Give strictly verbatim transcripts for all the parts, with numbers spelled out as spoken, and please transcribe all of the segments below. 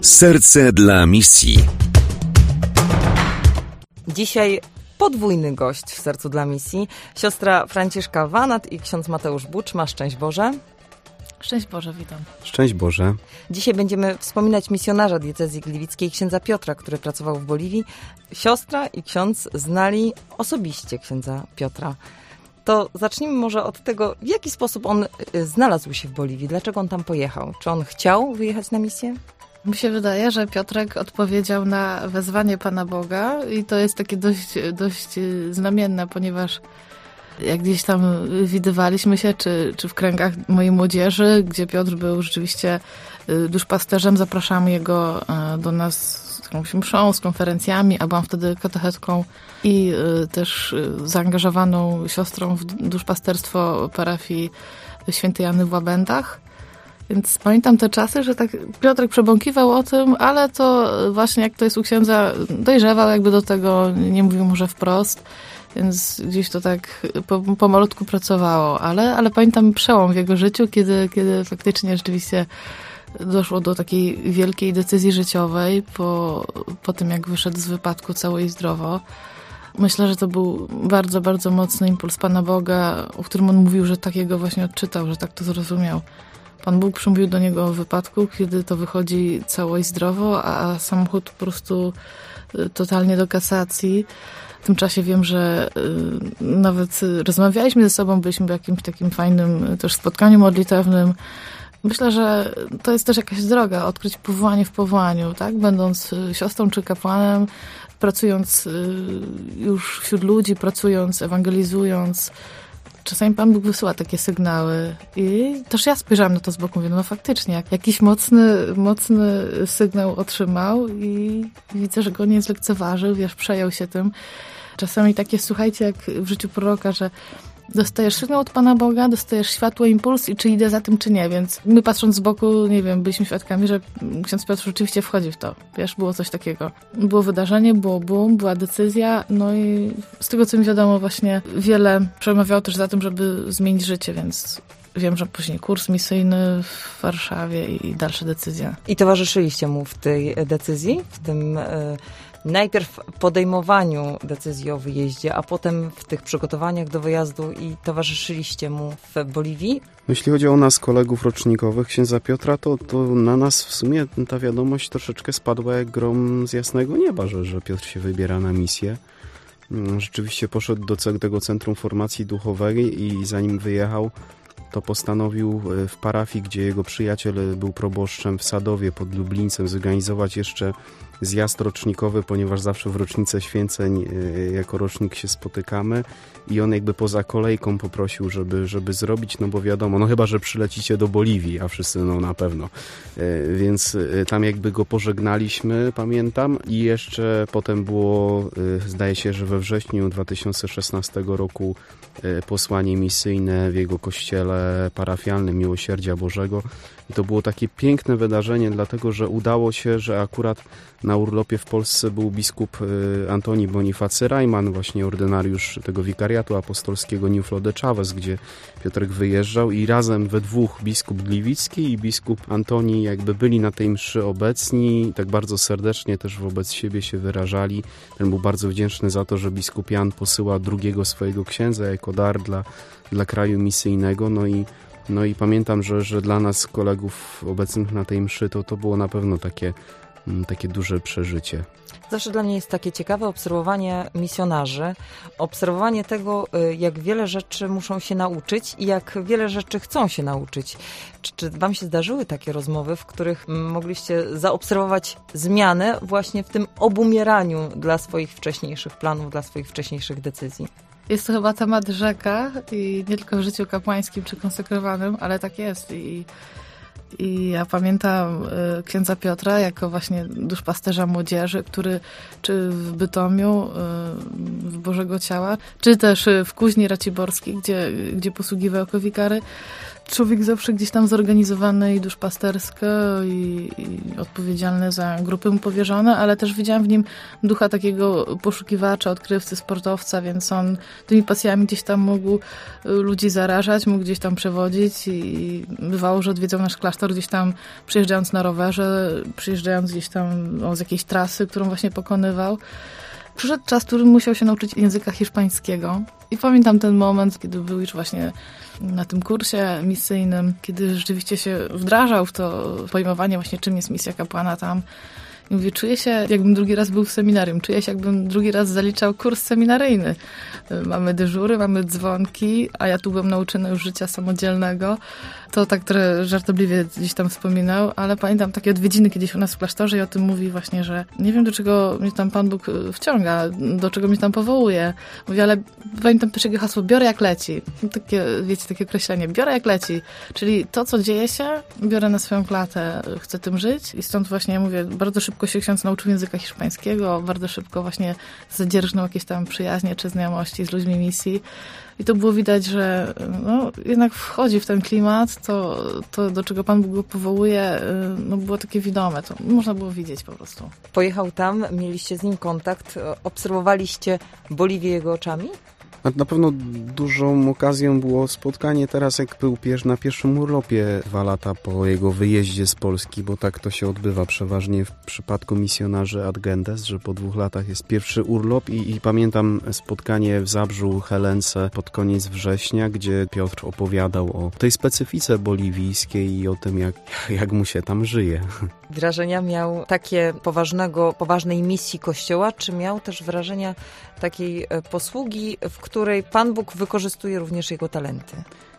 Serce dla misji. Dzisiaj podwójny gość w Sercu dla misji. Siostra Franciszka Wanat i ksiądz Mateusz Buczma. Szczęść Boże. Szczęść Boże, witam. Szczęść Boże. Dzisiaj będziemy wspominać misjonarza diecezji gliwickiej, księdza Piotra, który pracował w Boliwii. Siostra i ksiądz znali osobiście księdza Piotra. To zacznijmy może od tego, w jaki sposób on znalazł się w Boliwii, dlaczego on tam pojechał. Czy on chciał wyjechać na misję? Mi się wydaje, że Piotrek odpowiedział na wezwanie Pana Boga i to jest takie dość, dość znamienne, ponieważ jak gdzieś tam widywaliśmy się, czy, czy w kręgach mojej młodzieży, gdzie Piotr był rzeczywiście duszpasterzem, zapraszamy jego do nas z jakąś mszą, z konferencjami, a byłam wtedy katechetką i też zaangażowaną siostrą w duszpasterstwo parafii Świętej Anny w Łabędach. Więc pamiętam te czasy, że tak Piotrek przebąkiwał o tym, ale to właśnie jak to jest u księdza, dojrzewał jakby do tego, nie mówił może wprost, więc gdzieś to tak pomalutku pracowało. Ale, ale pamiętam przełom w jego życiu, kiedy, kiedy faktycznie rzeczywiście doszło do takiej wielkiej decyzji życiowej po, po tym, jak wyszedł z wypadku cało i zdrowo. Myślę, że to był bardzo, bardzo mocny impuls Pana Boga, o którym on mówił, że takiego właśnie odczytał, że tak to zrozumiał. Pan Bóg przymówił do niego o wypadku, kiedy to wychodzi cało i zdrowo, a samochód po prostu totalnie do kasacji. W tym czasie wiem, że nawet rozmawialiśmy ze sobą, byliśmy w jakimś takim fajnym też spotkaniu modlitewnym. Myślę, że to jest też jakaś droga, odkryć powołanie w powołaniu, tak? Będąc siostrą czy kapłanem, pracując już wśród ludzi, pracując, ewangelizując. Czasami Pan Bóg wysyła takie sygnały i też ja spojrzałam na to z boku, mówię, no faktycznie, jakiś mocny, mocny sygnał otrzymał i widzę, że go nie zlekceważył, wiesz, przejął się tym. Czasami takie, słuchajcie, jak w życiu proroka, że dostajesz sygnał od Pana Boga, dostajesz światło, impuls i czy idę za tym, czy nie, więc my patrząc z boku, nie wiem, byliśmy świadkami, że ksiądz Piotr rzeczywiście wchodzi w to, wiesz, było coś takiego. Było wydarzenie, było boom, była decyzja, no i z tego, co mi wiadomo, właśnie wiele przemawiało też za tym, żeby zmienić życie, więc wiem, że później kurs misyjny w Warszawie i dalsze decyzje. I towarzyszyliście mu w tej decyzji, w tym y, najpierw podejmowaniu decyzji o wyjeździe, a potem w tych przygotowaniach do wyjazdu i towarzyszyliście mu w Boliwii? Jeśli chodzi o nas, kolegów rocznikowych księdza Piotra, to, to na nas w sumie ta wiadomość troszeczkę spadła jak grom z jasnego nieba, że, że Piotr się wybiera na misję. Rzeczywiście poszedł do tego Centrum Formacji Duchowej i zanim wyjechał, to postanowił w parafii, gdzie jego przyjaciel był proboszczem w Sadowie pod Lublińcem, zorganizować jeszcze zjazd rocznikowy, ponieważ zawsze w rocznicę święceń jako rocznik się spotykamy i on jakby poza kolejką poprosił, żeby, żeby zrobić, no bo wiadomo, no chyba, że przylecicie do Boliwii, a wszyscy no na pewno. Więc tam jakby go pożegnaliśmy, pamiętam, i jeszcze potem było, zdaje się, że we wrześniu dwa tysiące szesnastego roku posłanie misyjne w jego kościele parafialnym Miłosierdzia Bożego. I to było takie piękne wydarzenie, dlatego że udało się, że akurat na urlopie w Polsce był biskup Antoni Bonifacy Rajman, właśnie ordynariusz tego wikariatu apostolskiego New Flow de Chaves, gdzie Piotrek wyjeżdżał i razem we dwóch, biskup Gliwicki i biskup Antoni, jakby byli na tej mszy obecni i tak bardzo serdecznie też wobec siebie się wyrażali. Ten był bardzo wdzięczny za to, że biskup Jan posyła drugiego swojego księdza jako dar dla, dla kraju misyjnego. No i No i pamiętam, że, że dla nas, kolegów obecnych na tej mszy, to, to było na pewno takie, takie duże przeżycie. Zawsze dla mnie jest takie ciekawe obserwowanie misjonarzy, obserwowanie tego, jak wiele rzeczy muszą się nauczyć i jak wiele rzeczy chcą się nauczyć. Czy, czy wam się zdarzyły takie rozmowy, w których mogliście zaobserwować zmianę właśnie w tym obumieraniu dla swoich wcześniejszych planów, dla swoich wcześniejszych decyzji? Jest to chyba temat rzeka i nie tylko w życiu kapłańskim czy konsekrowanym, ale tak jest. I, i ja pamiętam y, księdza Piotra jako właśnie duszpasterza młodzieży, który czy w Bytomiu, y, w Bożego Ciała, czy też w Kuźni Raciborskiej, gdzie, gdzie posługiwał jako wikary, człowiek zawsze gdzieś tam zorganizowany i duszpastersko i, i odpowiedzialny za grupy mu powierzone, ale też widziałam w nim ducha takiego poszukiwacza, odkrywcy, sportowca, więc on tymi pasjami gdzieś tam mógł ludzi zarażać, mógł gdzieś tam przewodzić i bywało, że odwiedzał nasz klasztor gdzieś tam przyjeżdżając na rowerze, przyjeżdżając gdzieś tam no, z jakiejś trasy, którą właśnie pokonywał. Przyszedł czas, w którym musiał się nauczyć języka hiszpańskiego i pamiętam ten moment, kiedy był już właśnie na tym kursie misyjnym, kiedy rzeczywiście się wdrażał w to pojmowanie właśnie, czym jest misja kapłana tam. I mówię, czuję się, jakbym drugi raz był w seminarium, czuję się, jakbym drugi raz zaliczał kurs seminaryjny. Mamy dyżury, mamy dzwonki, a ja tu byłem nauczona już życia samodzielnego. To tak trochę żartobliwie gdzieś tam wspominał, ale pamiętam takie odwiedziny kiedyś u nas w klasztorze i o tym mówi właśnie, że nie wiem, do czego mnie tam Pan Bóg wciąga, do czego mnie tam powołuje. Mówi, ale pamiętam też jego hasło, biorę jak leci. Takie, wiecie, takie określenie, biorę jak leci. Czyli to, co dzieje się, biorę na swoją klatę, chcę tym żyć i stąd właśnie, mówię, bardzo szybko się ksiądz nauczył języka hiszpańskiego, bardzo szybko właśnie zadzierżnął jakieś tam przyjaźnie czy znajomości z ludźmi misji. I to było widać, że no, jednak wchodzi w ten klimat, to, to do czego Pan Bóg go powołuje, no, było takie widome, to można było widzieć po prostu. Pojechał tam, mieliście z nim kontakt, obserwowaliście Boliwię jego oczami? Na pewno dużą okazją było spotkanie teraz, jak był na pierwszym urlopie dwa lata po jego wyjeździe z Polski, bo tak to się odbywa przeważnie w przypadku misjonarzy ad gendes, że po dwóch latach jest pierwszy urlop i, i pamiętam spotkanie w Zabrzu Helence pod koniec września, gdzie Piotr opowiadał o tej specyfice boliwijskiej i o tym, jak, jak mu się tam żyje. Wrażenia miał takie poważnego, poważnej misji Kościoła, czy miał też wrażenia takiej posługi, w której Pan Bóg wykorzystuje również jego talenty?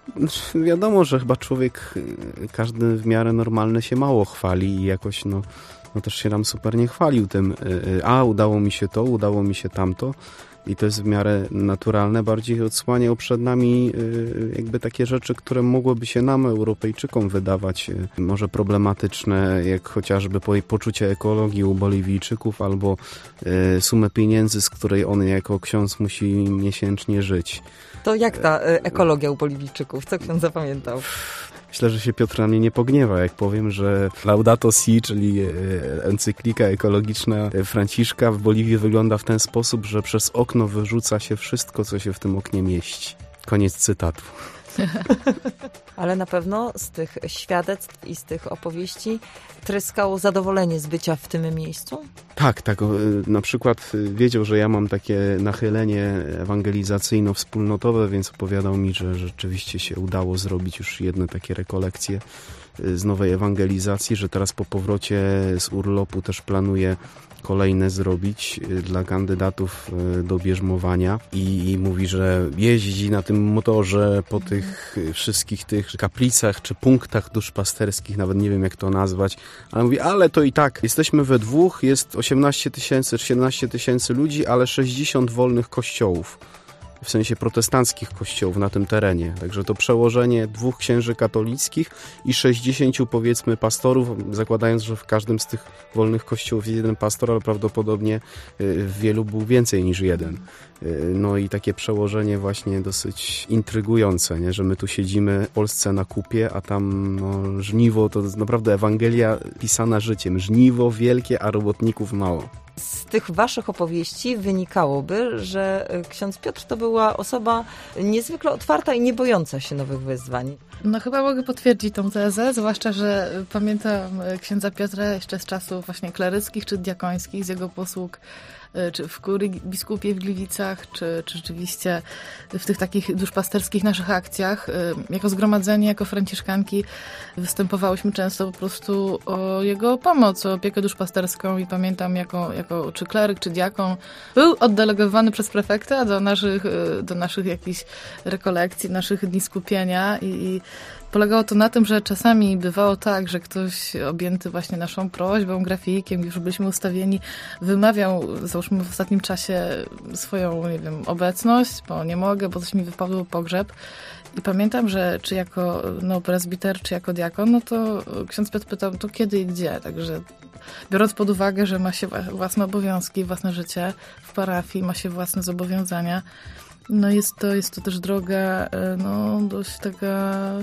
Wiadomo, że chyba człowiek, każdy w miarę normalny się mało chwali i jakoś no, no też się nam super nie chwalił tym, a udało mi się to, udało mi się tamto. I to jest w miarę naturalne, bardziej odsłaniał przed nami jakby takie rzeczy, które mogłyby się nam, Europejczykom, wydawać może problematyczne, jak chociażby poczucie ekologii u Boliwijczyków albo sumę pieniędzy, z której on jako ksiądz musi miesięcznie żyć. To jak ta ekologia u Boliwijczyków? Co ksiądz zapamiętał? Myślę, że się Piotr na mnie nie pogniewa, jak powiem, że Laudato Si, czyli encyklika ekologiczna Franciszka w Boliwii wygląda w ten sposób, że przez okno wyrzuca się wszystko, co się w tym oknie mieści. Koniec cytatu. Ale na pewno z tych świadectw i z tych opowieści tryskało zadowolenie z bycia w tym miejscu? Tak, tak. Na przykład wiedział, że ja mam takie nachylenie ewangelizacyjno-wspólnotowe, więc opowiadał mi, że rzeczywiście się udało zrobić już jedne takie rekolekcje z nowej ewangelizacji, że teraz po powrocie z urlopu też planuje kolejne zrobić dla kandydatów do bierzmowania i, i mówi, że jeździ na tym motorze po tych wszystkich tych kaplicach czy punktach duszpasterskich, nawet nie wiem jak to nazwać, ale mówi, ale to i tak, jesteśmy we dwóch, jest osiemnaście tysięcy, siedemnaście tysięcy ludzi, ale sześćdziesiąt wolnych kościołów. W sensie protestanckich kościołów na tym terenie. Także to przełożenie dwóch księży katolickich i sześćdziesięciu powiedzmy pastorów, zakładając, że w każdym z tych wolnych kościołów jest jeden pastor, ale prawdopodobnie w wielu był więcej niż jeden. No i takie przełożenie właśnie dosyć intrygujące, nie? Że my tu siedzimy w Polsce na kupie, a tam no, żniwo to jest naprawdę Ewangelia pisana życiem. Żniwo wielkie, a robotników mało. Z tych waszych opowieści wynikałoby, że ksiądz Piotr to była osoba niezwykle otwarta i nie bojąca się nowych wyzwań. No chyba mogę potwierdzić tą tezę, zwłaszcza, że pamiętam księdza Piotra jeszcze z czasów właśnie kleryckich czy diakońskich, z jego posług czy w kurii biskupiej w Gliwicach, czy, czy rzeczywiście w tych takich duszpasterskich naszych akcjach. Jako zgromadzenie, jako franciszkanki występowałyśmy często po prostu o jego pomoc, o opiekę duszpasterską i pamiętam jako, jako czy kleryk, czy diakon był oddelegowany przez prefekta do naszych, do naszych jakichś rekolekcji, naszych dni skupienia i, i polegało to na tym, że czasami bywało tak, że ktoś objęty właśnie naszą prośbą, grafikiem, już byliśmy ustawieni, wymawiał, załóżmy w ostatnim czasie swoją, nie wiem, obecność, bo nie mogę, bo coś mi wypadło pogrzeb. I pamiętam, że czy jako no, prezbiter, czy jako diakon, no to ksiądz Piotr pytał, to kiedy i gdzie. Także biorąc pod uwagę, że ma się własne obowiązki, własne życie w parafii, ma się własne zobowiązania, no jest to, jest to też droga no, dość taka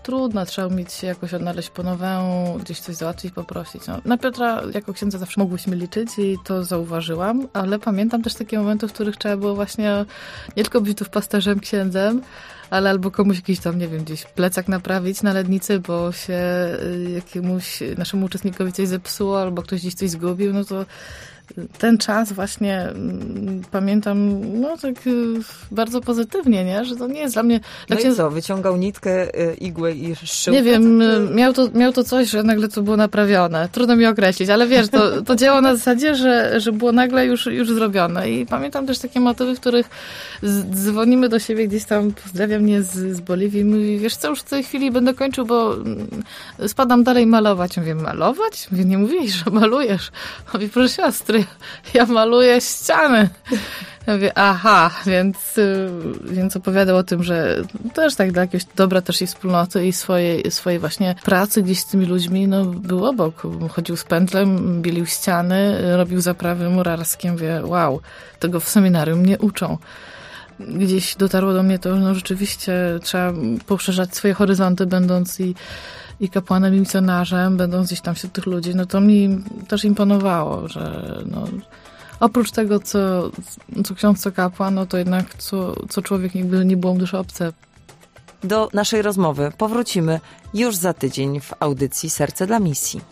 trudno, trzeba umieć się jakoś odnaleźć po nowemu, gdzieś coś załatwić, poprosić. No, na Piotra jako księdza zawsze mogłyśmy liczyć i to zauważyłam, ale pamiętam też takie momenty, w których trzeba było właśnie nie tylko być tu pasterzem, księdzem, ale albo komuś jakiś tam, nie wiem, gdzieś plecak naprawić na Lednicy, bo się jakiemuś naszemu uczestnikowi coś zepsuło, albo ktoś gdzieś coś zgubił, no to ten czas właśnie mm, pamiętam, no tak y, bardzo pozytywnie, nie? Że to nie jest dla mnie... No dla i co, wyciągał nitkę, y, igłę i szył? Nie wiem, miał to, miał to coś, że nagle to było naprawione. Trudno mi określić, ale wiesz, to, to działo na zasadzie, że, że było nagle już, już zrobione. I pamiętam też takie motywy, w których z, dzwonimy do siebie gdzieś tam, pozdrawia mnie z, z Boliwii i mówi, wiesz co, już w tej chwili będę kończył, bo spadam dalej malować. Ja mówię, malować? Mówię, nie mówiłeś, że malujesz. Mówię, proszę siostry, ja maluję ściany. Ja mówię, aha, więc, więc opowiadał o tym, że też tak dla jakiegoś dobra też i wspólnoty i swojej, swojej właśnie pracy gdzieś z tymi ludźmi, no był obok. Chodził z pętlem, bielił ściany, robił zaprawy murarskie. Mówię, wow, tego w seminarium nie uczą. Gdzieś dotarło do mnie to, no rzeczywiście trzeba poszerzać swoje horyzonty, będąc i i kapłanem, i misjonarzem, będąc gdzieś tam wśród tych ludzi, no to mi też imponowało, że no, oprócz tego, co, co ksiądz, co kapłan, no to jednak co, co człowiek jakby nie było mu też obce. Do naszej rozmowy powrócimy już za tydzień w audycji Serce dla Misji.